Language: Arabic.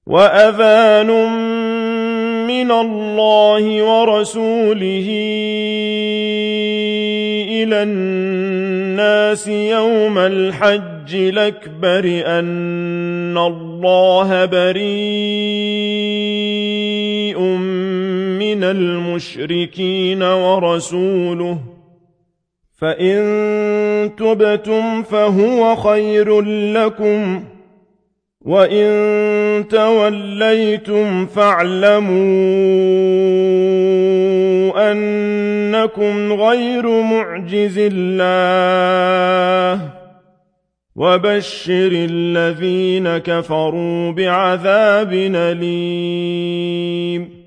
وأذان من الله ورسوله إلى الناس يوم الحج الأكبر أن الله بريء من المشركين ورسوله فإن تبتم فهو خير لكم وإن توليتم فاعلموا أنكم غير معجز الله وبشر الذين كفروا بعذاب أليم